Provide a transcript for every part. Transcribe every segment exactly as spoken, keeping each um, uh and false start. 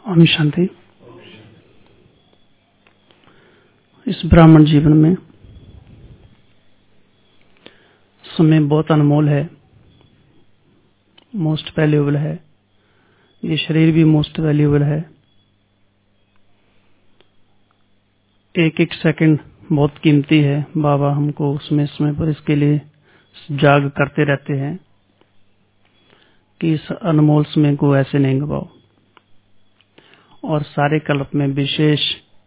ओम शांति। इस ब्राह्मण जीवन में समय बहुत अनमोल है, मोस्ट वैल्यूएबल है। ये शरीर भी मोस्ट वैल्यूएबल है। एक एक सेकंड बहुत कीमती है। बाबा हमको उसमें समय पर इसके लिए जाग करते रहते हैं कि इस अनमोल समय को ऐसे नहीं गवाओ। और सारे कल्प में विशेष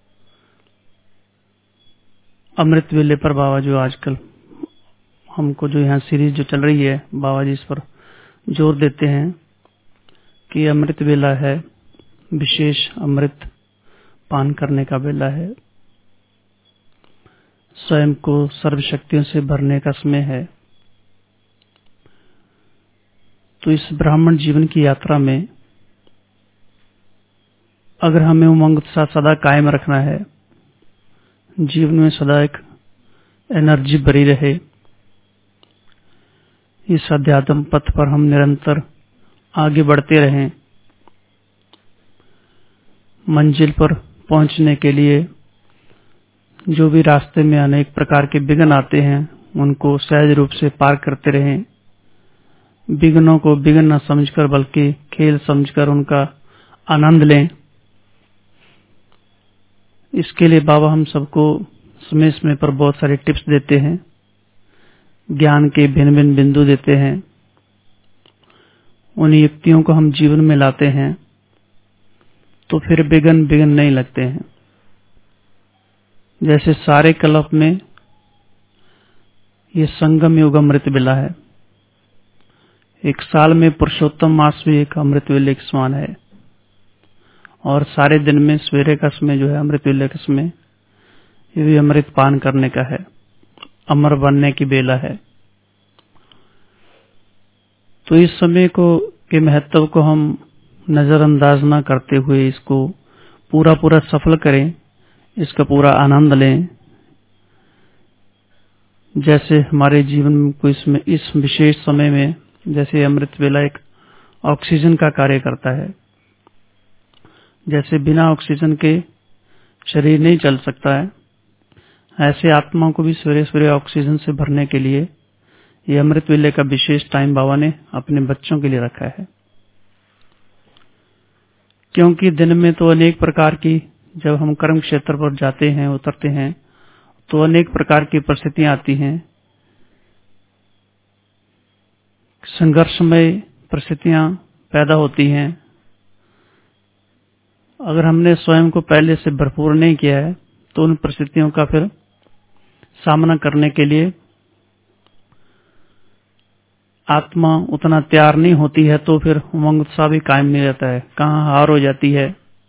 अमृत वेले पर बाबा जो आजकल हमको जो यहाँ सीरीज जो चल रही है, बाबा जी इस पर जोर देते हैं कि अमृत वेला है, विशेष अमृत पान करने का वेला है, स्वयं को सर्वशक्तियों से भरने का समय है। तो इस ब्राह्मण जीवन की यात्रा में अगर हमें उमंग सा सदा कायम रखना है, जीवन में सदा एक एनर्जी भरी रहे, इस अध्यात्म पथ पर हम निरंतर आगे बढ़ते रहें, मंजिल पर पहुंचने के लिए जो भी रास्ते में अनेक प्रकार के विघ्न आते हैं उनको सहज रूप से पार करते रहें। विघ्नों को विघ्न न समझकर बल्कि खेल समझकर उनका आनंद लें। इसके लिए बाबा हम सबको समय समय पर बहुत सारे टिप्स देते हैं, ज्ञान के भिन्न भिन्न बिंदु देते हैं। उन युक्तियों को हम जीवन में लाते हैं तो फिर विघ्न विघ्न नहीं लगते हैं। जैसे सारे कल्प में ये संगम युग अमृत वेला है। एक साल में पुरुषोत्तम मास भी एक अमृत वेले के समान है। और सारे दिन में सवेरे का समय जो है अमृत वेले का समय, ये भी अमृत पान करने का है, अमर बनने की बेला है। तो इस समय को के महत्व को हम नजरअंदाज न करते हुए इसको पूरा पूरा सफल करें, इसका पूरा आनंद लें। जैसे हमारे जीवन में कोई इसमें इस विशेष समय में जैसे अमृत वेला एक ऑक्सीजन का कार्य करता है। जैसे बिना ऑक्सीजन के शरीर नहीं चल सकता है, ऐसे आत्मा को भी सवेरे सवेरे ऑक्सीजन से भरने के लिए ये अमृत वेले का विशेष टाइम बाबा ने अपने बच्चों के लिए रखा है। क्योंकि दिन में तो अनेक प्रकार की, जब हम कर्म क्षेत्र पर जाते हैं उतरते हैं तो अनेक प्रकार की परिस्थितियां आती हैं, संघर्षमय परिस्थितियां पैदा होती हैं। अगर हमने स्वयं को पहले से भरपूर नहीं किया है तो उन परिस्थितियों का फिर सामना करने के लिए आत्मा उतना तैयार नहीं होती है, तो फिर उमंग उत्साह भी कायम नहीं रहता है, कहाँ हार हो जाती है।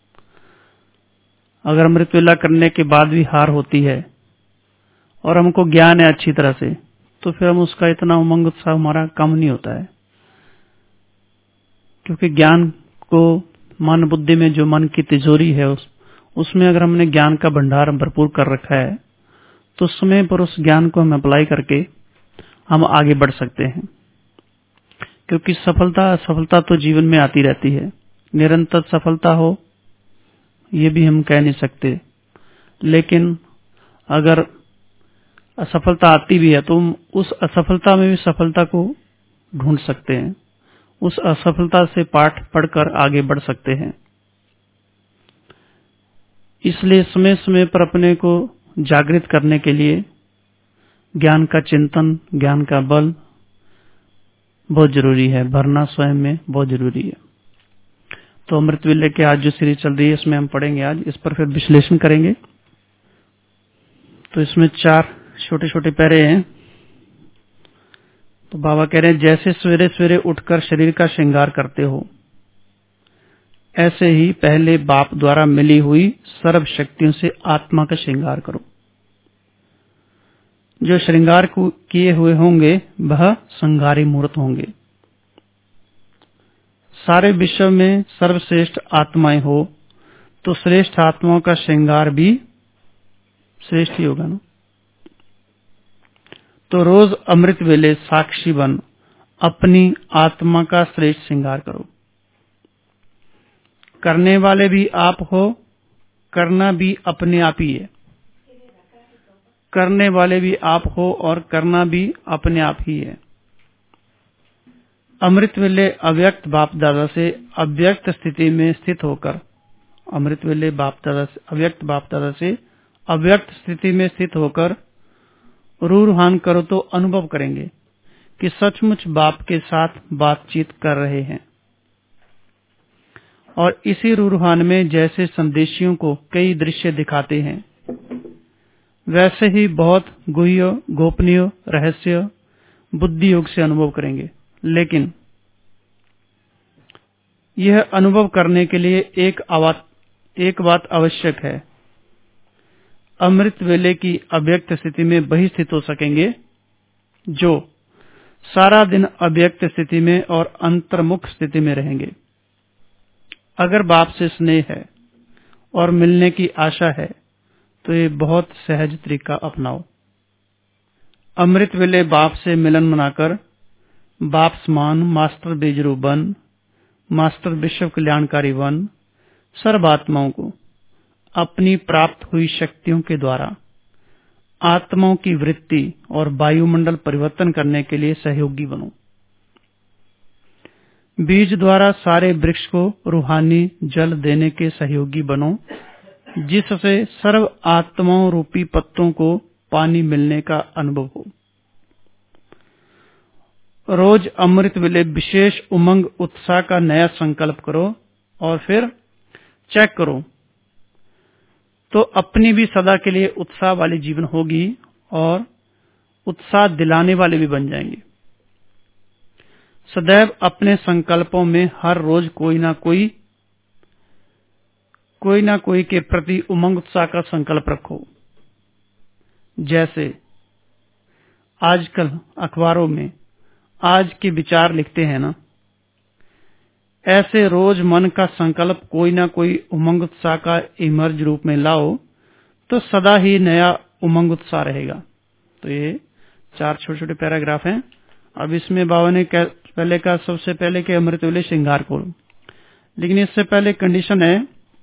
अगर अमृत वेला करने के बाद भी हार होती है और हमको ज्ञान है अच्छी तरह से, तो फिर हम उसका इतना उमंग उत्साह हमारा कम नहीं होता है। क्योंकि ज्ञान को मन बुद्धि में जो मन की तिजोरी है उस उसमें अगर हमने ज्ञान का भंडार भरपूर कर रखा है तो समय पर उस ज्ञान को हम अप्लाई करके हम आगे बढ़ सकते हैं। क्योंकि सफलता असफलता तो जीवन में आती रहती है, निरंतर सफलता हो ये भी हम कह नहीं सकते। लेकिन अगर असफलता आती भी है तो हम उस असफलता में भी सफलता को ढूंढ सकते हैं, उस असफलता से पाठ पढ़कर आगे बढ़ सकते हैं। इसलिए समय समय पर अपने को जागृत करने के लिए ज्ञान का चिंतन, ज्ञान का बल बहुत जरूरी है, भरना स्वयं में बहुत जरूरी है। तो अमृत वेले के आज जो सीरीज चल रही है इसमें हम पढ़ेंगे, आज इस पर फिर विश्लेषण करेंगे। तो इसमें चार छोटे छोटे पैरे हैं। तो बाबा कह रहे हैं, जैसे सवेरे सवेरे उठकर शरीर का श्रृंगार करते हो, ऐसे ही पहले बाप द्वारा मिली हुई सर्व शक्तियों से आत्मा का श्रृंगार करो। जो श्रृंगार किए हुए होंगे वह संगारी मूर्त होंगे। सारे विश्व में सर्वश्रेष्ठ आत्माएं हो तो श्रेष्ठ आत्माओं का श्रृंगार भी श्रेष्ठ ही होगा ना। तो रोज अमृत वेले साक्षी बन अपनी आत्मा का श्रेष्ठ श्रृंगार करो। करने वाले भी आप हो, करना भी अपने आप ही है। करने वाले भी आप हो और करना भी अपने आप ही है। अमृत वेले अव्यक्त बाप दादा से अव्यक्त स्थिति में स्थित होकर, अमृत वेले बाप दादा से अव्यक्त बाप दादा से अव्यक्त स्थिति में स्थित होकर रूहान करो तो अनुभव करेंगे कि सचमुच बाप के साथ बातचीत कर रहे हैं। और इसी रूहान में जैसे संदेशियों को कई दृश्य दिखाते हैं, वैसे ही बहुत गुह्य गोपनीय रहस्य बुद्धि योग से अनुभव करेंगे। लेकिन यह अनुभव करने के लिए एक आवात, एक बात आवश्यक है। अमृत वेले की अव्यक्त स्थिति में वही स्थित हो सकेंगे जो सारा दिन अव्यक्त स्थिति में और अंतर्मुख स्थिति में रहेंगे। अगर बाप से स्नेह है और मिलने की आशा है तो ये बहुत सहज तरीका अपनाओ। अमृत वेले बाप से मिलन मनाकर बाप समान मास्टर बेजरू बन, मास्टर विश्व कल्याणकारी बन, सर्व आत्माओं को अपनी प्राप्त हुई शक्तियों के द्वारा आत्माओं की वृत्ति और वायुमंडल परिवर्तन करने के लिए सहयोगी बनो। बीज द्वारा सारे वृक्ष को रूहानी जल देने के सहयोगी बनो, जिससे सर्व आत्माओं रूपी पत्तों को पानी मिलने का अनुभव हो। रोज अमृत वेले विशेष उमंग उत्साह का नया संकल्प करो और फिर चेक करो तो अपनी भी सदा के लिए उत्साह वाली जीवन होगी और उत्साह दिलाने वाले भी बन जाएंगे। सदैव अपने संकल्पों में हर रोज कोई ना कोई कोई ना कोई के प्रति उमंग उत्साह का संकल्प रखो। जैसे आजकल अखबारों में आज के विचार लिखते हैं ना, ऐसे रोज मन का संकल्प कोई ना कोई उमंग उत्साह का इमर्ज रूप में लाओ तो सदा ही नया उमंग उत्साह रहेगा। तो ये चार छोटे छोटे पैराग्राफ हैं। अब इसमें बाबा ने पहले का सबसे पहले के अमृत वेले श्रृंगार को, लेकिन इससे पहले कंडीशन है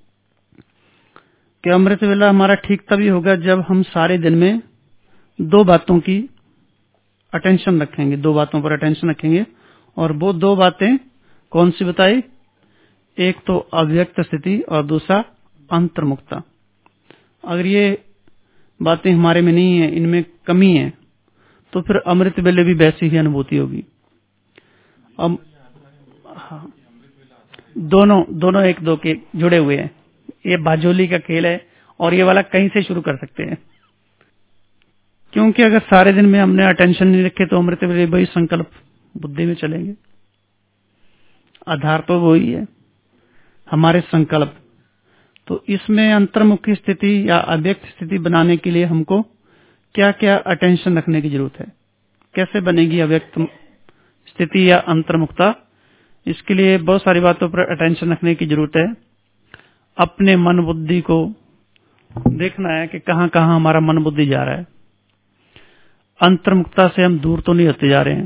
कि अमृत वेला हमारा ठीक तभी होगा जब हम सारे दिन में दो बातों की अटेंशन रखेंगे, दो बातों पर अटेंशन रखेंगे। और वो दो बातें कौन सी बताई? एक तो अव्यक्त स्थिति और दूसरा अंतर्मुखता। अगर ये बातें हमारे में नहीं है, इनमें कमी है, तो फिर अमृत वेले भी वैसी ही अनुभूति होगी। अब हाँ, दोनों दोनों एक दो के जुड़े हुए हैं। ये बाजोली का खेल है और ये वाला कहीं से शुरू कर सकते हैं, क्योंकि अगर सारे दिन में हमने अटेंशन नहीं रखे तो अमृत वेले वही संकल्प बुद्धि में चलेंगे। आधार तो वही है हमारे संकल्प। तो इसमें अंतर्मुखी स्थिति या अव्यक्त स्थिति बनाने के लिए हमको क्या क्या अटेंशन रखने की जरूरत है, कैसे बनेगी अव्यक्त स्थिति या अंतर्मुखता? इसके लिए बहुत सारी बातों पर अटेंशन रखने की जरूरत है। अपने मन बुद्धि को देखना है कि कहां कहां हमारा मन बुद्धि जा रहा है। अंतर्मुखता से हम दूर तो नहीं होते जा रहे हैं,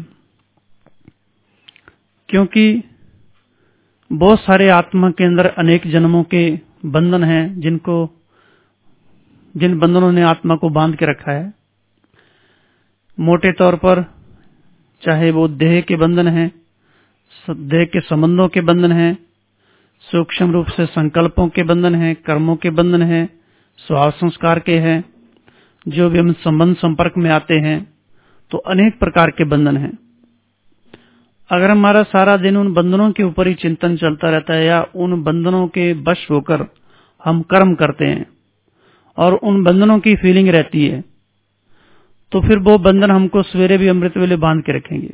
क्योंकि बहुत सारे आत्मा के अंदर अनेक जन्मों के बंधन हैं, जिनको जिन बंधनों ने आत्मा को बांध के रखा है। मोटे तौर पर चाहे वो देह के बंधन हैं, देह के संबंधों के बंधन हैं, सूक्ष्म रूप से संकल्पों के बंधन हैं, कर्मों के बंधन हैं, स्वभाव संस्कार के हैं, जो भी हम संबंध संपर्क में आते हैं, तो अनेक प्रकार के बंधन हैं। अगर हमारा सारा दिन उन बंधनों के ऊपर ही चिंतन चलता रहता है या उन बंधनों के वश होकर हम कर्म करते हैं और उन बंधनों की फीलिंग रहती है, तो फिर वो बंधन हमको सवेरे भी अमृत वेले बांध के रखेंगे।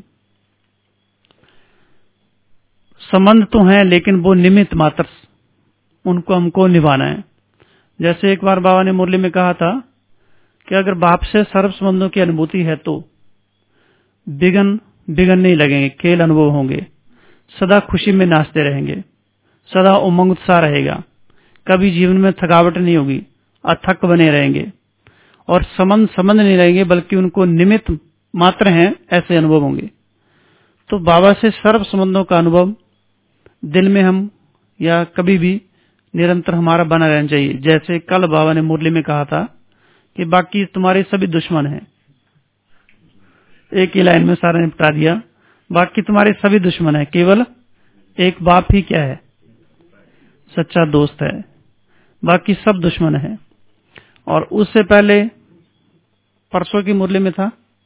संबंध तो हैं लेकिन वो निमित्त मात्र, उनको हमको निभाना है। जैसे एक बार बाबा ने मुरली में कहा था कि अगर बाप से सर्व संबंधों की अनुभूति है तो बिगन बिगन नहीं लगेंगे, खेल अनुभव होंगे, सदा खुशी में नाचते रहेंगे, सदा उमंग उत्साह रहेगा, कभी जीवन में थकावट नहीं होगी, अथक बने रहेंगे और संबंध संबंध नहीं रहेंगे बल्कि उनको निमित्त मात्र हैं ऐसे अनुभव होंगे। तो बाबा से सर्व संबंधों का अनुभव दिल में हम या कभी भी निरंतर हमारा बना रहना चाहिए। जैसे कल बाबा ने मुरली में कहा था कि बाकी तुम्हारे सभी दुश्मन हैं, एक ही लाइन में सारा निपटा दिया। बाकी तुम्हारे सभी दुश्मन हैं, केवल एक बाप ही क्या है, सच्चा दोस्त है, बाकी सब दुश्मन है। और उससे पहले परसों की मुरली में था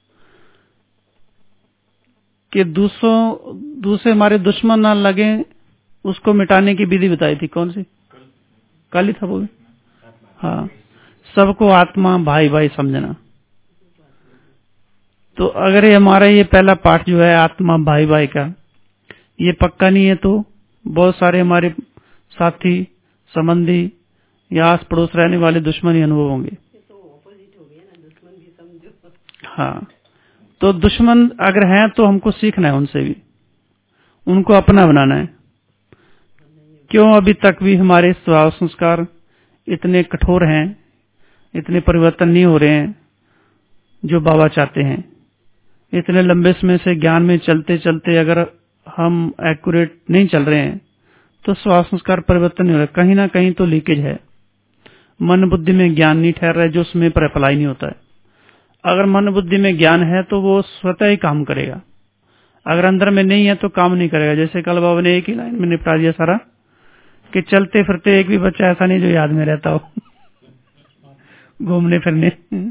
कि दूसरों दूसरे हमारे दुश्मन ना लगे, उसको मिटाने की विधि बताई थी। कौन सी? कल ही था वो भी। हाँ, सबको आत्मा भाई भाई समझना। तो अगर ये हमारा ये पहला पाठ जो है आत्मा भाई भाई का, ये पक्का नहीं है तो बहुत सारे हमारे साथी संबंधी या आस पड़ोस रहने वाले दुश्मन ही अनुभव होंगे। हाँ, तो दुश्मन अगर हैं तो हमको सीखना है उनसे भी, उनको अपना बनाना है। क्यों अभी तक भी हमारे स्वभाव संस्कार इतने कठोर हैं, इतने परिवर्तन नहीं हो रहे हैं जो बाबा चाहते हैं। इतने लंबे समय से ज्ञान में चलते चलते अगर हम एक्यूरेट नहीं चल रहे हैं तो स्वभाव संस्कार परिवर्तन नहीं हो रहा, कहीं ना कहीं तो लीकेज है। मन बुद्धि में ज्ञान नहीं ठहर रहा है जो समय पर अप्लाई नहीं होता है। अगर मन बुद्धि में ज्ञान है तो वो स्वतः ही काम करेगा, अगर अंदर में नहीं है तो काम नहीं करेगा। जैसे कल बाबा ने एक ही लाइन में निपटा दिया सारा कि चलते फिरते एक भी बच्चा ऐसा नहीं जो याद में रहता हो घूमने फिरने।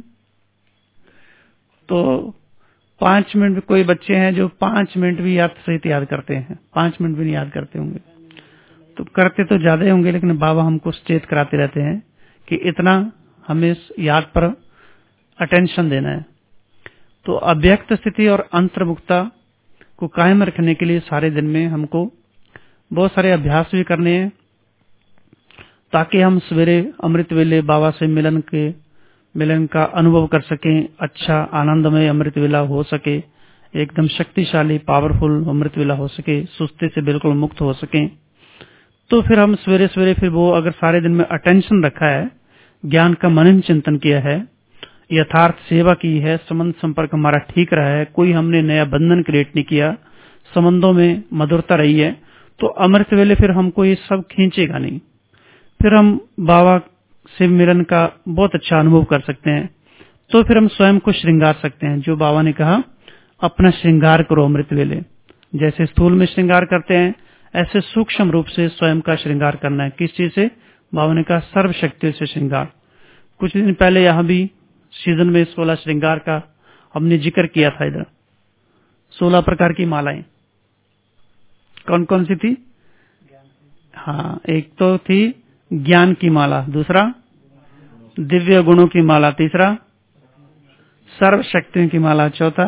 तो पांच मिनट कोई बच्चे हैं जो पांच मिनट भी याद सहित याद करते हैं, पांच मिनट भी नहीं याद करते होंगे, तो करते तो ज्यादा होंगे, लेकिन बाबा हमको सचेत कराते रहते हैं कि इतना हमें याद पर अटेंशन देना है। तो अव्यक्त स्थिति और अंतर्मुखता को कायम रखने के लिए सारे दिन में हमको बहुत सारे अभ्यास भी करने हैं, ताकि हम सवेरे अमृत वेले बाबा से मिलन के मिलन का अनुभव कर सकें, अच्छा आनंदमय अमृत वेला हो सके, एकदम शक्तिशाली पावरफुल अमृत वेला हो सके, सुस्ती से बिल्कुल मुक्त हो सके। तो फिर हम सवेरे सवेरे फिर वो अगर सारे दिन में अटेंशन रखा है, ज्ञान का मनन चिंतन किया है, यथार्थ सेवा की है, संबंध संपर्क हमारा ठीक रहा है, कोई हमने नया बंधन क्रिएट नहीं किया, संबंधों में मधुरता रही है, तो अमृत वेले फिर हमको ये सब खींचेगा नहीं। फिर हम बाबा से मिलन का बहुत अच्छा अनुभव कर सकते हैं। तो फिर हम स्वयं को श्रृंगार सकते हैं, जो बाबा ने कहा अपना श्रृंगार करो अमृत वेले। जैसे स्थूल में श्रृंगार करते हैं, ऐसे सूक्ष्म रूप से स्वयं का श्रृंगार करना है। किस चीज से? बाबा ने कहा सर्वशक्ति से श्रृंगार। कुछ दिन पहले यहाँ भी सीजन में सोलह श्रृंगार का हमने जिक्र किया था। इधर सोलह प्रकार की मालाएं कौन कौन सी थी? हाँ, एक तो थी ज्ञान की माला, दूसरा दिव्य गुणों की माला, तीसरा सर्व शक्तियों की माला, चौथा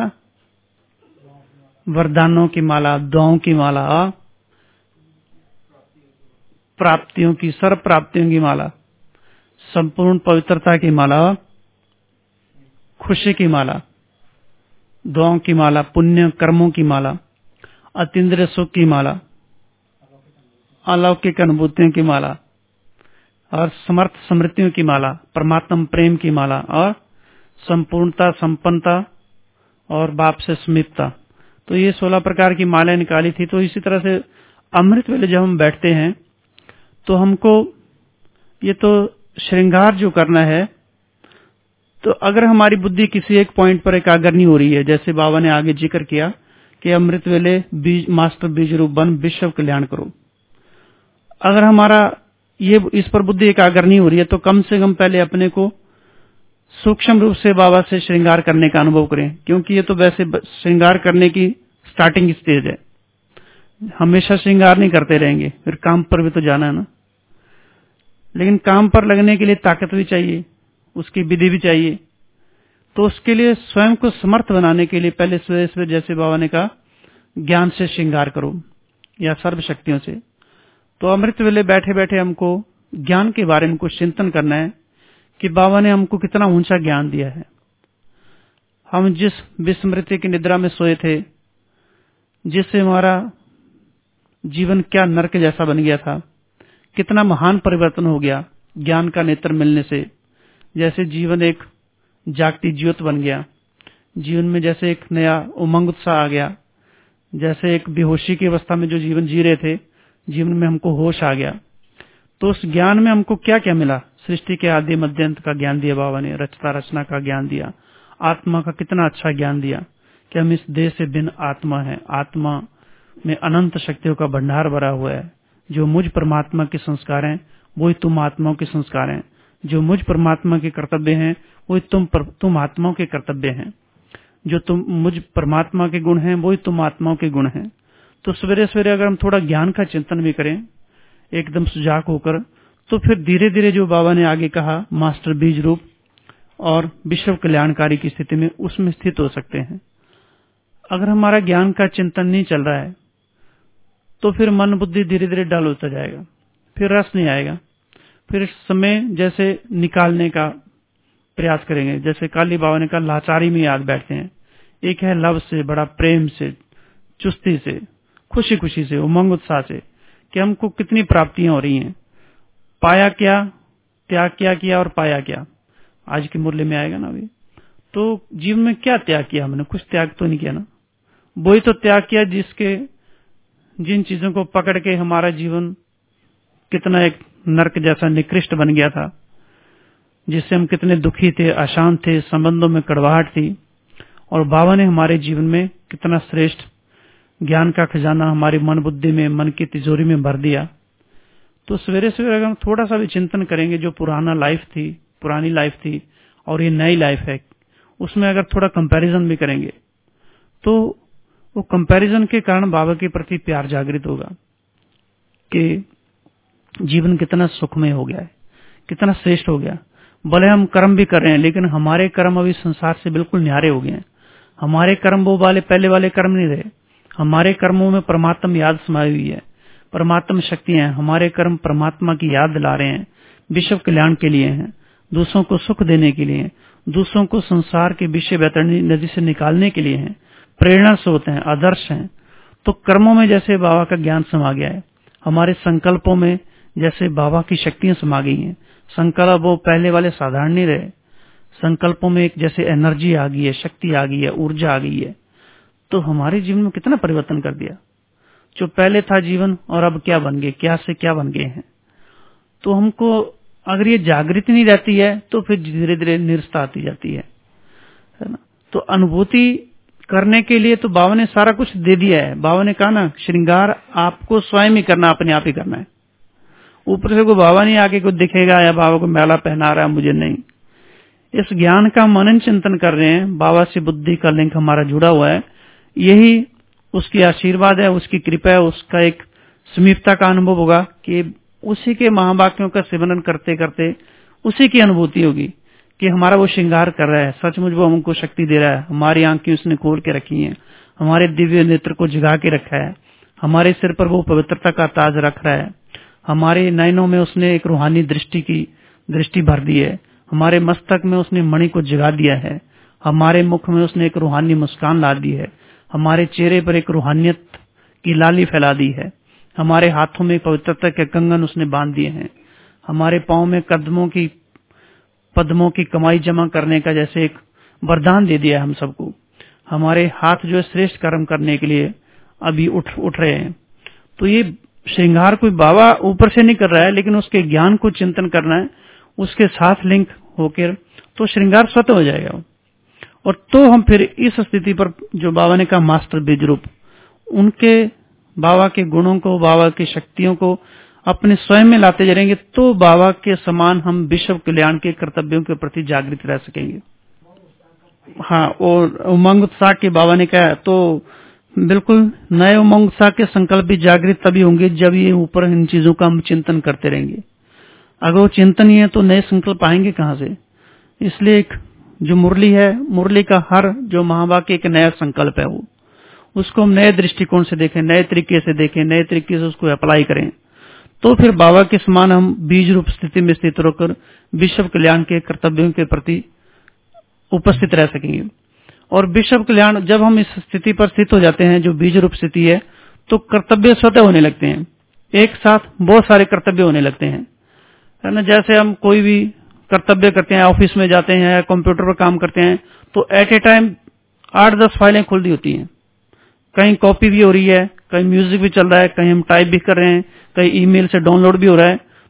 वरदानों की माला, दुआओं की माला, प्राप्तियों की सर्व प्राप्तियों की माला, संपूर्ण पवित्रता की माला, खुशी की माला, दुआओं की माला, पुण्य कर्मों की माला, अतीन्द्रिय सुख की माला, अलौकिक अनुभूतियों की माला और समर्थ स्मृतियों की माला, परमात्मा प्रेम की माला और संपूर्णता संपन्नता और बाप से समीपता। तो ये सोलह प्रकार की मालाएं निकाली थी। तो इसी तरह से अमृत वेले जब हम बैठते हैं तो हमको ये तो श्रृंगार जो करना है, तो अगर हमारी बुद्धि किसी एक पॉइंट पर एकाग्र नहीं हो रही है, जैसे बाबा ने आगे जिक्र किया कि अमृत वेले बीज मास्टर बीज रूप बन विश्व कल्याण करो, अगर हमारा ये इस पर बुद्धि एकाग्र नहीं हो रही है तो कम से कम पहले अपने को सूक्ष्म रूप से बाबा से श्रृंगार करने का अनुभव करें, क्योंकि ये तो वैसे श्रृंगार करने की स्टार्टिंग स्टेज है। हमेशा श्रृंगार नहीं करते रहेंगे, फिर काम पर भी तो जाना है ना। लेकिन काम पर लगने के लिए ताकत भी चाहिए, उसकी विधि भी चाहिए। तो उसके लिए स्वयं को समर्थ बनाने के लिए पहले सवेरे सवेरे जैसे बाबा ने कहा ज्ञान से श्रृंगार करो या सर्व शक्तियों से। तो अमृत वेले बैठे बैठे हमको ज्ञान के बारे में कुछ चिंतन करना है कि बाबा ने हमको कितना ऊंचा ज्ञान दिया है। हम जिस विस्मृति की निद्रा में सोए थे, जिससे हमारा जीवन क्या नरक जैसा बन गया था, कितना महान परिवर्तन हो गया ज्ञान का नेत्र मिलने से। जैसे जीवन एक जागती ज्योत बन गया, जीवन में जैसे एक नया उमंग उत्साह आ गया, जैसे एक बेहोशी की अवस्था में जो जीवन जी रहे थे, जीवन में हमको होश आ गया। तो उस ज्ञान में हमको क्या क्या मिला? सृष्टि के आदि मध्य अंत का ज्ञान दिया बाबा ने, रचता रचना का ज्ञान दिया, आत्मा का कितना अच्छा ज्ञान दिया कि हम इस देह से भिन्न आत्मा है, आत्मा में अनंत शक्तियों का भंडार भरा हुआ है। जो मुझ परमात्मा के संस्कार हैं वही तुम आत्माओं के संस्कार हैं, जो मुझ परमात्मा के कर्तव्य हैं वही तुम पर, तुम आत्माओं के कर्तव्य हैं, जो तुम मुझ परमात्मा के गुण हैं वही तुम आत्माओं के गुण हैं। तो सवेरे सवेरे अगर हम थोड़ा ज्ञान का चिंतन भी करें एकदम सुजाग होकर, तो फिर धीरे धीरे जो बाबा ने आगे कहा मास्टर बीज रूप और विश्व कल्याणकारी की स्थिति में उसमें स्थित हो सकते हैं। अगर हमारा ज्ञान का चिंतन नहीं चल रहा है तो फिर मन बुद्धि धीरे धीरे डल होता जाएगा, फिर रस नहीं आएगा, फिर समय जैसे निकालने का प्रयास करेंगे। जैसे काली बाबा ने कहा लाचारी में याद बैठते हैं। एक है लव से, बड़ा प्रेम से, चुस्ती से, खुशी खुशी से, उमंग उत्साह से कि हमको कितनी प्राप्तियां हो रही हैं, पाया क्या, त्याग क्या किया और पाया क्या, आज की मुरली में आएगा ना अभी। तो जीवन में क्या त्याग किया हमने? कुछ त्याग तो नहीं किया ना। वही तो त्याग किया जिसके जिन चीजों को पकड़ के हमारा जीवन कितना एक नरक जैसा निकृष्ट बन गया था, जिससे हम कितने दुखी थे, अशांत थे, संबंधों में कड़वाहट थी, और बाबा ने हमारे जीवन में कितना श्रेष्ठ ज्ञान का खजाना हमारी मन बुद्धि में, मन की तिजोरी में भर दिया। तो सवेरे सवेरे अगर हम थोड़ा सा भी चिंतन करेंगे, जो पुराना लाइफ थी, पुरानी लाइफ थी और ये नई लाइफ है, उसमें अगर थोड़ा कंपैरिजन भी करेंगे तो वो कंपैरिजन के कारण बाबा के प्रति प्यार जागृत होगा कि जीवन कितना सुखमय हो गया है, कितना श्रेष्ठ हो गया। भले हम कर्म भी कर रहे हैं लेकिन हमारे कर्म अभी संसार से बिल्कुल न्यारे हो गए हैं। हमारे कर्म वो वाले पहले वाले कर्म नहीं रहे। हमारे कर्मों में परमात्मा याद समाई हुई है, परमात्मा शक्तियां हैं। हमारे कर्म परमात्मा की याद दिला रहे हैं, विश्व कल्याण के लिए हैं, दूसरों को सुख देने के लिए, दूसरों को संसार के विषय वैतरणी नदी से निकालने के लिए हैं, प्रेरणा स्रोत हैं, आदर्श हैं। तो कर्मों में जैसे बाबा का ज्ञान समा गया है, हमारे संकल्पों में जैसे बाबा की शक्तियां समा गई हैं। संकल्प वो पहले वाले साधारण नहीं रहे, संकल्पों में एक जैसे एनर्जी आ गई है, शक्ति आ गई है, ऊर्जा आ गई है। तो हमारे जीवन में कितना परिवर्तन कर दिया। जो पहले था जीवन और अब क्या बन गए, क्या से क्या बन गए हैं। तो हमको अगर ये जागृति नहीं रहती है तो फिर धीरे धीरे निरस्ता आती जाती है, है ना। तो अनुभूति करने के लिए तो बाबा ने सारा कुछ दे दिया है। बाबा ने कहा ना, श्रृंगार आपको स्वयं ही करना, अपने आप ही करना है। ऊपर से कोई बाबा नहीं आके कुछ दिखेगा या बाबा को माला पहना रहा है, मुझे नहीं। इस ज्ञान का मनन चिंतन कर रहे हैं, बाबा से बुद्धि का लिंक हमारा जुड़ा हुआ है, यही उसकी आशीर्वाद है, उसकी कृपा है, उसका एक समीपता का अनुभव होगा कि उसी के महावाक्यों का सेवन करते करते उसी की अनुभूति होगी कि हमारा वो श्रृंगार कर रहा है, सचमुच वो हमको शक्ति दे रहा है, हमारी आंखें उसने खोल के रखी हैं, हमारे दिव्य नेत्र को जगा के रखा है, हमारे सिर पर वो पवित्रता का ताज रख रहा है, हमारे नयनों में उसने एक रूहानी दृष्टि की दृष्टि भर दी है, हमारे मस्तक में उसने मणि को जगा दिया है, हमारे मुख में उसने एक रूहानी मुस्कान ला दी है, हमारे चेहरे पर एक रूहानियत की लाली फैला दी है, हमारे हाथों में पवित्रता के कंगन उसने बांध दिए हैं, हमारे पांव में कदमों की पद्मों की कमाई जमा करने का जैसे एक वरदान दे दिया है हम सबको। हमारे हाथ जो है श्रेष्ठ कर्म करने के लिए अभी उठ उठ रहे हैं। तो ये श्रृंगार कोई बाबा ऊपर से नहीं कर रहा है, लेकिन उसके ज्ञान को चिंतन करना है, उसके साथ लिंक होकर तो श्रृंगार स्वतः हो जाएगा। और तो हम फिर इस स्थिति पर जो बाबा ने कहा मास्टर बीज रूप, उनके बाबा के गुणों को, बाबा की शक्तियों को अपने स्वयं में लाते जाएंगे तो बाबा के समान हम विश्व कल्याण के कर्तव्यों के प्रति जागृत रह सकेंगे। हाँ, और उमंग उत्साह के बाबा ने कहा, तो बिल्कुल नए उमंग उत्साह के संकल्प भी जागृत तभी होंगे जब ये ऊपर इन चीजों का हम चिंतन करते रहेंगे। अगर वो चिंतन ही है तो नए संकल्प आएंगे कहाँ से। इसलिए एक जो मुरली है, मुरली का हर जो महावाक्य एक नया संकल्प है, वो उसको हम नए दृष्टिकोण से देखें, नए तरीके से देखें, नए तरीके से उसको अप्लाई करें, तो फिर बाबा के समान हम बीज रूप स्थिति में स्थित होकर विश्व कल्याण के कर्तव्यों के प्रति उपस्थित रह सकेंगे। और विश्व कल्याण जब हम इस स्थिति पर स्थित हो जाते हैं जो बीज रूप स्थिति है, तो कर्तव्य स्वतः होने लगते हैं, एक साथ बहुत सारे कर्तव्य होने लगते हैं, है ना। जैसे हम कोई भी कर्तव्य करते हैं, ऑफिस में जाते हैं या कंप्यूटर पर काम करते हैं, तो एट ए टाइम आठ दस फाइलें खुल दी होती हैं, कहीं कॉपी भी हो रही है, कहीं म्यूजिक भी चल रहा है, कहीं हम टाइप भी कर रहे हैं, कहीं ईमेल से डाउनलोड भी हो रहा है।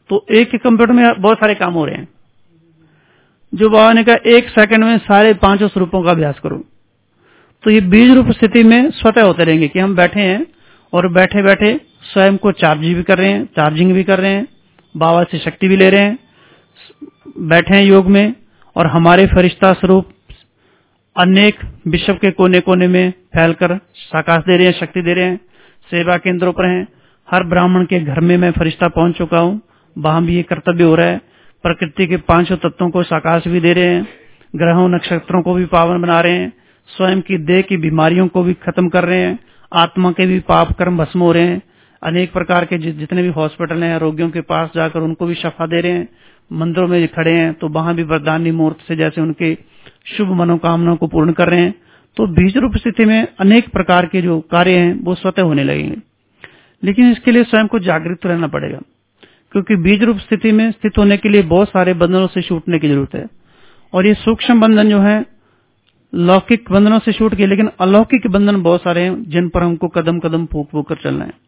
तो एक ही कंप्यूटर में बहुत सारे काम हो रहे हैं। जो बाबा ने कहा एक सेकंड में सारे पांचों स्वरूपों का अभ्यास करो, तो ये बीज रूप स्थिति में स्वतः होते रहेंगे कि हम बैठे हैं और बैठे बैठे स्वयं को चार्ज भी कर रहे हैं, चार्जिंग भी कर रहे हैं, बाबा से शक्ति भी ले रहे हैं, बैठे हैं योग में, और हमारे फरिश्ता स्वरूप अनेक विश्व के कोने कोने में फैलकर साकाश दे रहे हैं, शक्ति दे रहे हैं, सेवा केंद्रों पर हैं। हर ब्राह्मण के घर में मैं फरिश्ता पहुंच चुका हूं, वहां भी ये कर्तव्य हो रहा है। प्रकृति के पांचों तत्वों को साकाश भी दे रहे हैं, ग्रहों नक्षत्रों को भी पावन बना रहे हैं, स्वयं की देह की बीमारियों को भी खत्म कर रहे हैं, आत्मा के भी पाप कर्म भस्म हो रहे हैं। अनेक प्रकार के जितने भी हॉस्पिटल हैं, रोगियों के पास जाकर उनको भी शफा दे रहे हैं। मंदिरों में खड़े हैं तो वहां भी वरदानी मूर्त से जैसे उनके शुभ मनोकामनाओं को पूर्ण कर रहे हैं। तो बीज रूप स्थिति में अनेक प्रकार के जो कार्य हैं वो स्वतः होने लगेंगे, लेकिन इसके लिए स्वयं को जागृत रहना पड़ेगा, क्योंकि बीज रूप स्थिति में स्थित होने के लिए बहुत सारे बंधनों से छूटने की जरूरत है। और ये सूक्ष्म बंधन जो है लौकिक बंधनों से छूट गए, लेकिन अलौकिक बंधन बहुत सारे हैं जिन पर हमको कदम कदम फूक फूक कर चलना है।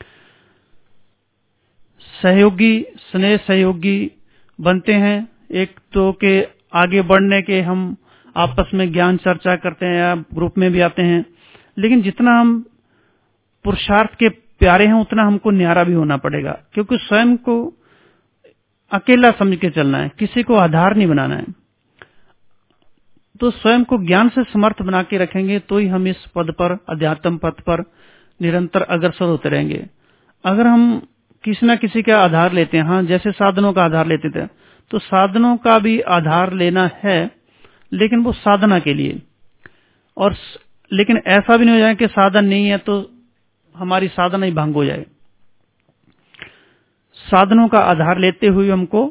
सहयोगी स्नेह सहयोगी बनते हैं, एक तो के आगे बढ़ने के हम आपस में ज्ञान चर्चा करते हैं या ग्रुप में भी आते हैं, लेकिन जितना हम पुरुषार्थ के प्यारे हैं उतना हमको न्यारा भी होना पड़ेगा, क्योंकि स्वयं को अकेला समझ के चलना है, किसी को आधार नहीं बनाना है। तो स्वयं को ज्ञान से समर्थ बना के रखेंगे तो ही हम इस पद पर, अध्यात्म पथ पर निरंतर अग्रसर होते रहेंगे। अगर हम किसी न किसी का आधार लेते हैं, हाँ जैसे साधनों का आधार लेते थे, तो साधनों का भी आधार लेना है, लेकिन वो साधना के लिए। और लेकिन ऐसा भी नहीं हो जाए कि साधन नहीं है तो हमारी साधना ही भंग हो जाए। साधनों का आधार लेते हुए हमको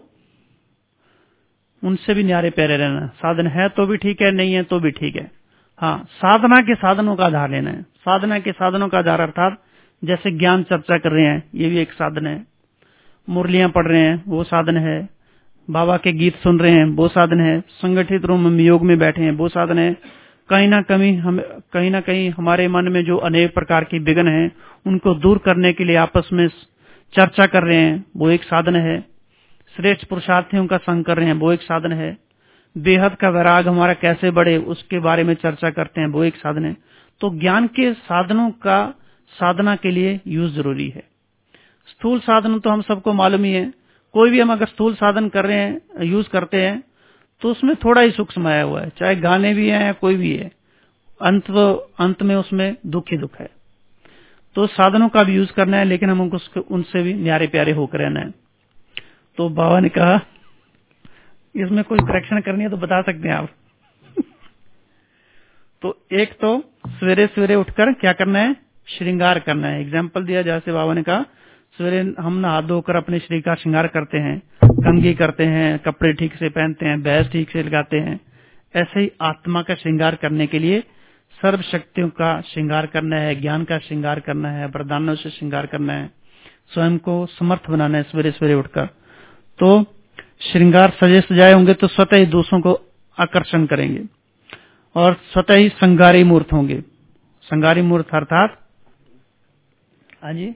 उनसे भी न्यारे प्यारे रहना है। साधन है तो भी ठीक है, नहीं है तो भी ठीक है। हाँ, साधना के साधनों का आधार लेना है। साधना के साधनों का आधार अर्थात जैसे ज्ञान चर्चा कर रहे हैं, ये भी एक साधन है। मुरलियां पढ़ रहे हैं, वो साधन है। बाबा के गीत सुन रहे हैं, वो साधन है। संगठित रूप में योग में बैठे हैं, वो साधन है। कहीं ना कहीं हम कहीं ना कहीं हमारे मन में जो अनेक प्रकार की विघ्न हैं उनको दूर करने के लिए आपस में चर्चा कर रहे हैं, वो एक साधन है। श्रेष्ठ पुरुषार्थियों का संग कर रहे हैं, वो एक साधन है। बेहद का वैराग हमारा कैसे बढ़े उसके बारे में चर्चा करते हैं, वो एक साधन है। तो ज्ञान के साधनों का साधना के लिए यूज जरूरी है। स्थूल साधन तो हम सबको मालूम ही है। कोई भी हम अगर स्थूल साधन कर रहे हैं, यूज करते हैं, तो उसमें थोड़ा ही सुख समाया हुआ है, चाहे गाने भी हैं या कोई भी है, अंत तो अंत में उसमें दुख ही दुख है। तो साधनों का भी यूज करना है, लेकिन हम उनको उनसे भी न्यारे प्यारे होकर रहना है। तो बाबा ने कहा इसमें कोई करेक्शन करनी है तो बता सकते हैं आप। तो एक तो सवेरे सवेरे उठकर क्या करना है, श्रृंगार करना है। एग्जाम्पल दिया जैसे बाबा ने कहा सवेरे हम नहा धोकर अपने शरीर का श्रृंगार करते हैं, कंघी करते हैं, कपड़े ठीक से पहनते हैं, भैंस ठीक से लगाते हैं। ऐसे ही आत्मा का श्रृंगार करने के लिए सर्व शक्तियों का श्रृंगार करना है, ज्ञान का श्रृंगार करना है, वरदानों से श्रृंगार करना है, स्वयं को समर्थ बनाना है सवेरे सवेरे उठकर। तो श्रृंगार सजे सजाए होंगे तो स्वतः ही दूसरों को आकर्षण करेंगे और स्वतः ही संगारी मूर्त होंगे। संगारी मूर्त अर्थात हाँ जी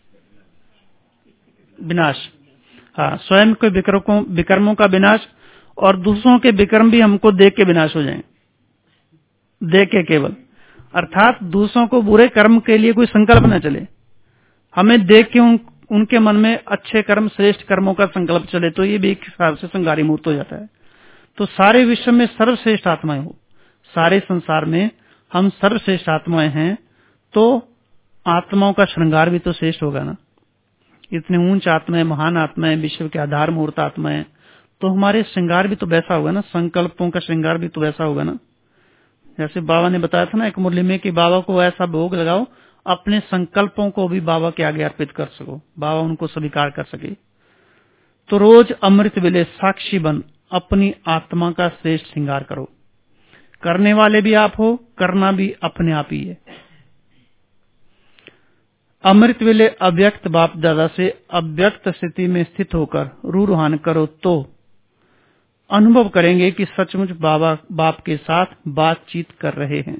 विनाश। हाँ, स्वयं के विक्रमों विक्रमों का विनाश और दूसरों के विक्रम भी हमको देख के विनाश हो जाएं, देख के केवल। अर्थात दूसरों को बुरे कर्म के लिए कोई संकल्प न चले, हमें देख के उन, उनके मन में अच्छे कर्म श्रेष्ठ कर्मों का संकल्प चले, तो ये भी एक हिसाब से संगारी मूर्त हो जाता है। तो सारे विश्व में सर्वश्रेष्ठ आत्माएं हो, सारे संसार में हम सर्वश्रेष्ठ आत्माएं हैं, तो आत्माओं का श्रृंगार भी तो श्रेष्ठ होगा ना। इतने ऊंच आत्माएं, महान आत्माएं, विश्व के आधार मूर्त आत्माएं, तो हमारे श्रृंगार भी तो वैसा होगा ना, संकल्पों का श्रृंगार भी तो वैसा होगा ना। जैसे बाबा ने बताया था ना एक मुरली में कि बाबा को ऐसा भोग लगाओ अपने संकल्पों को भी बाबा के आगे अर्पित कर सको, बाबा उनको स्वीकार कर सके। तो रोज अमृत वेले साक्षी बन अपनी आत्मा का श्रेष्ठ श्रृंगार करो। करने वाले भी आप हो, करना भी अपने आप ही है। अमृत वेले अव्यक्त बाप दादा से अव्यक्त स्थिति में स्थित होकर रूहान करो तो अनुभव करेंगे कि सचमुच बाबा बाप के साथ बातचीत कर रहे हैं।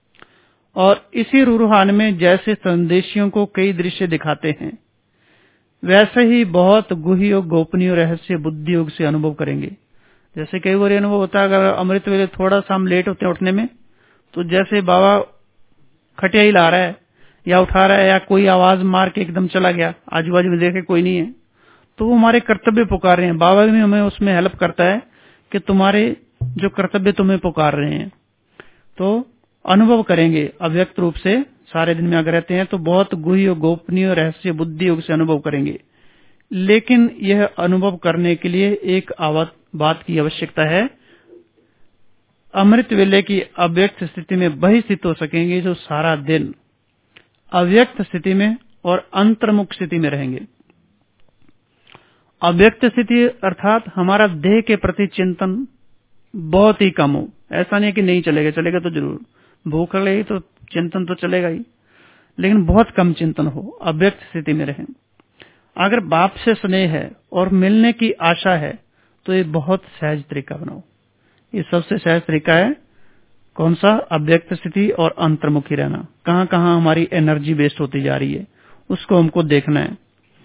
और इसी रूहान में जैसे संदेशियों को कई दृश्य दिखाते हैं, वैसे ही बहुत गुह्य और गोपनीय रहस्य बुद्धि योग से अनुभव करेंगे। जैसे कई बार अनुभव होता है, अगर अमृत वेले थोड़ा सा हम लेट होते हैं उठने में, तो जैसे बाबा खटिया ही ला रहा है या उठा रहा है या कोई आवाज मार के एकदम चला गया, आजू बाजू में देखे कोई नहीं है, तो वो हमारे कर्तव्य पुकार रहे हैं। बाबा भी हमें उसमें हेल्प करता है कि तुम्हारे जो कर्तव्य तुम्हें पुकार रहे हैं। तो अनुभव करेंगे अव्यक्त रूप से सारे दिन में अगर रहते हैं तो बहुत गुह्य गोपनीय रहस्य बुद्धि योग से अनुभव करेंगे। लेकिन यह अनुभव करने के लिए एक बात की आवश्यकता है, अमृत वेले की अव्यक्त स्थिति में वही स्थित हो सकेंगे जो सारा दिन अव्यक्त स्थिति में और अंतर्मुख स्थिति में रहेंगे। अव्यक्त स्थिति अर्थात हमारा देह के प्रति चिंतन बहुत ही कम हो। ऐसा नहीं कि नहीं चलेगा, चलेगा तो जरूर, भूख लगेगी तो चिंतन तो चलेगा ही, लेकिन बहुत कम चिंतन हो, अव्यक्त स्थिति में रहें। अगर बाप से स्नेह है और मिलने की आशा है तो ये बहुत सहज तरीका बनाओ। ये सबसे सहज तरीका है कौन सा? अव्यक्त स्थिति और अंतर्मुखी रहना। कहां कहां हमारी एनर्जी वेस्ट होती जा रही है उसको हमको देखना है।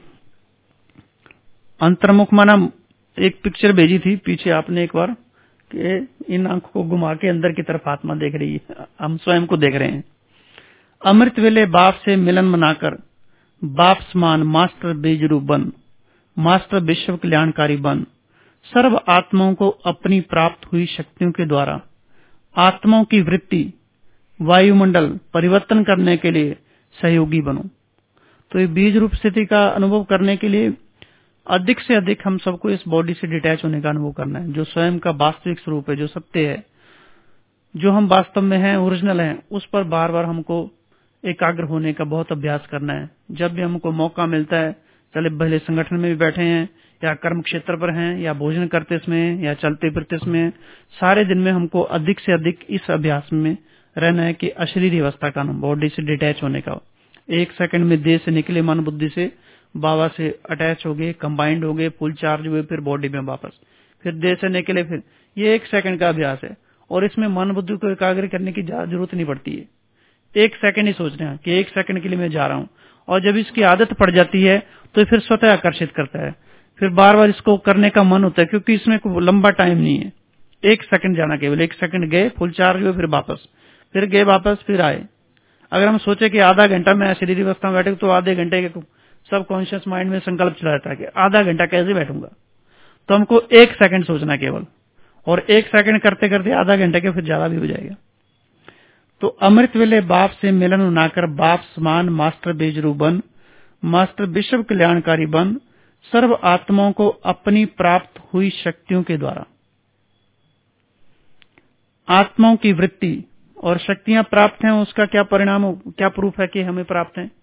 अंतर्मुख माना, एक पिक्चर भेजी थी पीछे आपने एक बार कि इन आंखों को घुमा के अंदर की तरफ आत्मा देख रही है, हम स्वयं को देख रहे हैं। अमृत वेले बाप से मिलन मनाकर बाप समान मास्टर बेजरू बन, मास्टर विश्व कल्याणकारी बन, सर्व आत्माओं को अपनी प्राप्त हुई शक्तियों के द्वारा आत्माओं की वृत्ति वायुमंडल परिवर्तन करने के लिए सहयोगी बनो। तो ये बीज रूप स्थिति का अनुभव करने के लिए अधिक से अधिक हम सबको इस बॉडी से डिटैच होने का अनुभव करना है, जो स्वयं का वास्तविक स्वरूप है, जो सत्य है, जो हम वास्तव में हैं, ओरिजिनल हैं, उस पर बार बार हमको एकाग्र होने का बहुत अभ्यास करना है। जब भी हमको मौका मिलता है, चले भले संगठन में भी बैठे हैं या कर्म क्षेत्र पर हैं या भोजन करते इसमें या चलते फिरते इसमें, सारे दिन में हमको अधिक से अधिक इस अभ्यास में रहना है कि अशरीरी अवस्था का नाम बॉडी से डिटैच होने का। एक सेकंड में देह से निकले, मन बुद्धि से बाबा से अटैच हो गए, कंबाइंड हो गए, फुल चार्ज हुए, फिर बॉडी में वापस, फिर देह से निकले, फिर ये एक सेकंड का अभ्यास है। और इसमें मन बुद्धि को एकाग्र करने की जरूरत नहीं पड़ती है। एक सेकंड ही सोचना है कि एक सेकंड के लिए मैं जा रहा हूं, और जब इसकी आदत पड़ जाती है तो फिर स्वतः आकर्षित करता है, फिर बार बार इसको करने का मन होता है, क्योंकि इसमें कोई लंबा टाइम नहीं है। एक सेकंड जाना, केवल एक सेकंड गए, फुल चार्ज हुए, फिर वापस, फिर गए वापस, फिर आए। अगर हम सोचे कि आधा घंटा मैं शरीर अवस्था में बैठे, तो आधे घंटे के सब कॉन्शियस माइंड में संकल्प चला जाता है कि आधा घंटा कैसे बैठूंगा। तो हमको एक सेकंड सोचना केवल, और एक सेकंड करते करते आधा घंटे के फिर ज्यादा भी हो जाएगा। तो अमृत वेले बाप से मिलन बनाकर बाप समान मास्टर बेजरू बन, मास्टर विश्व कल्याणकारी बन, सर्व आत्माओं को अपनी प्राप्त हुई शक्तियों के द्वारा आत्माओं की वृत्ति और शक्तियां प्राप्त हैं, उसका क्या परिणाम हो, क्या प्रूफ है कि हमें प्राप्त हैं?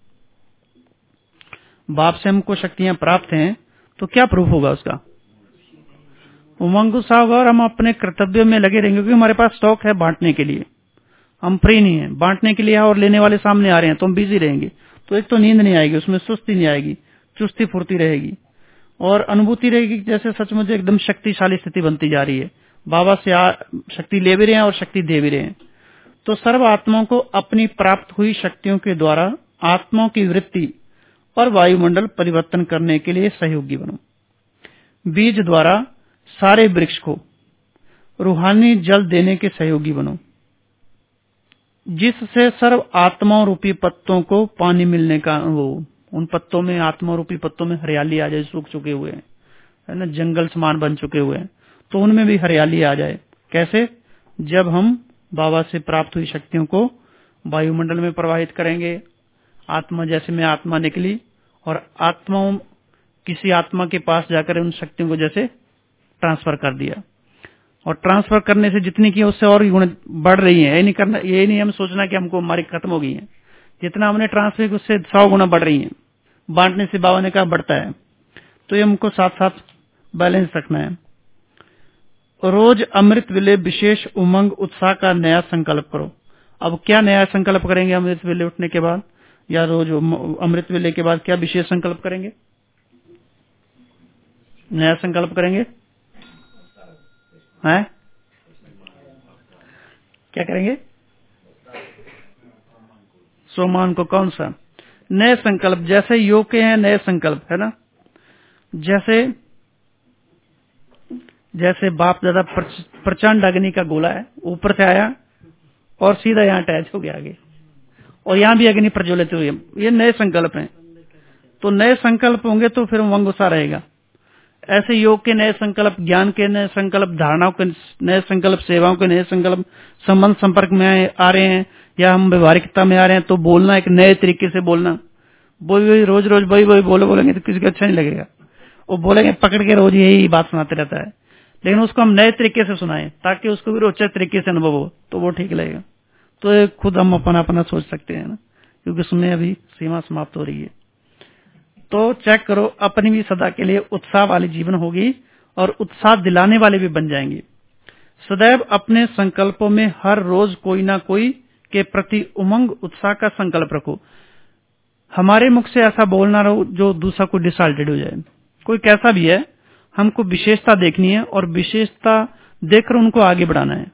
बाप से हमको शक्तियां प्राप्त हैं तो क्या प्रूफ होगा उसका? उमंग उत्साह होगा, और हम अपने कर्तव्य में लगे रहेंगे, क्योंकि हमारे पास स्टॉक है बांटने के लिए। हम फ्री नहीं है, बांटने के लिए और लेने वाले सामने आ रहे हैं, तो हम बिजी रहेंगे। तो एक तो नींद नहीं आएगी, उसमें सुस्ती नहीं आएगी, चुस्ती फुर्ती रहेगी, और अनुभूति रहेगी जैसे सचमुच एकदम शक्तिशाली स्थिति बनती जा रही है। बाबा से शक्ति ले भी रहे हैं और शक्ति दे भी रहे हैं। तो सर्व आत्माओं को अपनी प्राप्त हुई शक्तियों के द्वारा आत्माओं की वृत्ति और वायुमंडल परिवर्तन करने के लिए सहयोगी बनो। बीज द्वारा सारे वृक्ष को रूहानी जल देने के सहयोगी बनो, जिससे सर्व आत्माओं रूपी पत्तों को पानी मिलने का, वो उन पत्तों में, आत्मा रूपी पत्तों में हरियाली आ जाए, सूख चुके हुए हैं, है ना, जंगल समान बन चुके हुए हैं, तो उनमें भी हरियाली आ जाए। कैसे? जब हम बाबा से प्राप्त हुई शक्तियों को वायुमंडल में प्रवाहित करेंगे। आत्मा, जैसे मैं आत्मा निकली और आत्माओं किसी आत्मा के पास जाकर उन शक्तियों को जैसे ट्रांसफर कर दिया, और ट्रांसफर करने से जितनी की उससे और गुण बढ़ रही है। ये नहीं करना, ये नहीं हम सोचना कि हमको हमारी खत्म हो गई है। जितना हमने ट्रांसफर किया उससे सौ गुना बढ़ रही है। बांटने से बाबा ने कहा बढ़ता है, तो ये हमको साथ साथ बैलेंस रखना है। रोज अमृत वेले विशेष उमंग उत्साह का नया संकल्प करो। अब क्या नया संकल्प करेंगे अमृत वेले उठने के बाद, या रोज अमृत वेले के बाद क्या विशेष संकल्प करेंगे? नया संकल्प करेंगे, हैं? क्या करेंगे? सोमान को कौन सा नए संकल्प? जैसे योग के हैं नए संकल्प, है ना, जैसे जैसे बाप दादा प्रचंड अग्नि का गोला है, ऊपर से आया और सीधा यहाँ अटैच हो गया आगे, और यहाँ भी अग्नि प्रज्वलित हुई है। ये नए संकल्प हैं, तो नए संकल्प होंगे तो फिर उमंग उत्साह रहेगा। ऐसे योग के नए संकल्प, ज्ञान के नए संकल्प, धारणाओं के नए संकल्प, सेवाओं के नए संकल्प, संबंध संपर्क में आ रहे हैं या हम व्यवहारिकता में आ रहे हैं, तो बोलना एक नए तरीके से बोलना। वही वही रोज रोज वही वही बोले बोलेंगे तो किसी को अच्छा नहीं लगेगा। वो बोलेंगे पकड़ के रोज यही बात सुनाते रहता है, लेकिन उसको हम नए तरीके से सुनाएं ताकि उसको भी रोचक तरीके से अनुभव हो, तो वो ठीक लगेगा। तो खुद हम अपना अपना सोच सकते हैं ना, क्योंकि समय अभी सीमा समाप्त हो रही है। तो चेक करो, अपनी भी सदा के लिए उत्साह वाली जीवन होगी और उत्साह दिलाने वाले भी बन जाएंगे। सदैव अपने संकल्पों में हर रोज कोई ना कोई के प्रति उमंग उत्साह का संकल्प रखो। हमारे मुख से ऐसा बोलना रहो जो दूसरा को डिसऑर्डर्ड हो जाए। कोई कैसा भी है, हमको विशेषता देखनी है और विशेषता देखकर उनको आगे बढ़ाना है।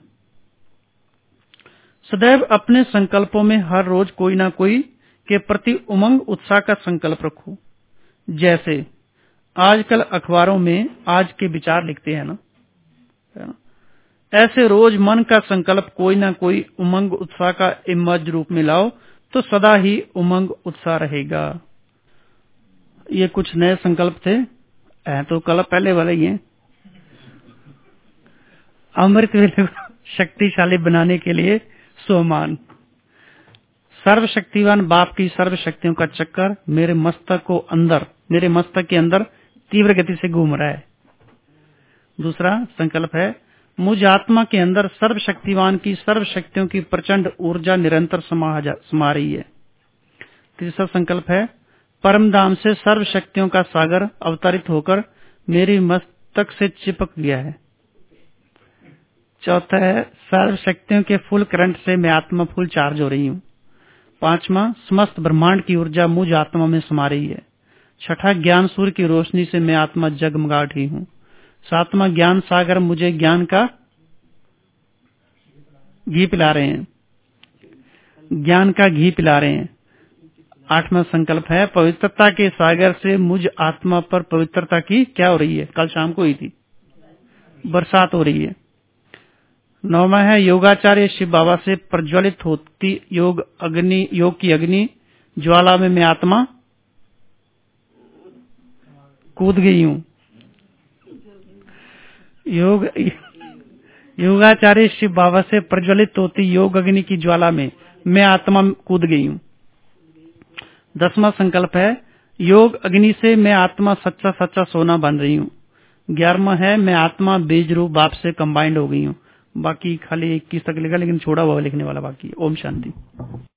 सदैव अपने संकल्पों में हर रोज कोई ना कोई के प्रति उमंग उत्साह का संकल्प रखो। जैसे आजकल अखबारों में आज के विचार लिखते हैं ना, है ना? ऐसे रोज मन का संकल्प कोई ना कोई उमंग उत्साह का इमर्ज रूप में लाओ तो सदा ही उमंग उत्साह रहेगा। ये कुछ नए संकल्प थे, है तो कल पहले वाले ही हैं। अमृत वेले को शक्तिशाली बनाने के लिए सोमान। सर्वशक्तिवान बाप की सर्व शक्तियों का चक्कर मेरे मस्तक को अंदर मेरे मस्तक के अंदर तीव्र गति से घूम रहा है। दूसरा संकल्प है, मुझ आत्मा के अंदर सर्वशक्तिवान की सर्व शक्तियों की प्रचंड ऊर्जा निरंतर समा समा रही है। तीसरा संकल्प है, परम धाम से सर्व शक्तियों का सागर अवतरित होकर मेरी मस्तक से चिपक गया है। चौथा है, सर्व शक्तियों के फुल करंट से मैं आत्मा फुल चार्ज हो रही हूँ। पांचवा, समस्त ब्रह्मांड की ऊर्जा मुझ आत्मा में समा रही है। छठा, ज्ञान सूर्य की रोशनी से मैं आत्मा जगमगा उठी हूँ। सातवां, ज्ञान सागर मुझे ज्ञान का घी पिला रहे हैं, ज्ञान का घी पिला रहे हैं। आठवां संकल्प है, पवित्रता के सागर से मुझ आत्मा पर पवित्रता की क्या हो रही है, कल शाम को हुई थी, बरसात हो रही है। नौवां है, योगाचार्य शिव बाबा से प्रज्वलित होती योग अग्नि योग की अग्नि ज्वाला में मैं आत्मा कूद गई हूँ। योग योगाचार्य शिव बाबा से प्रज्वलित होती योग अग्नि की ज्वाला में मैं आत्मा कूद गई हूँ। दसवां संकल्प है, योग अग्नि से मैं आत्मा सच्चा सच्चा सोना बन रही हूँ। ग्यारहवां है, मैं आत्मा बीज रूप बाप से कंबाइंड हो गई हूँ। बाकी खाली इक्कीस तक लिखा, लेकिन छोड़ा हुआ लिखने वाला बाकी। ओम शांति।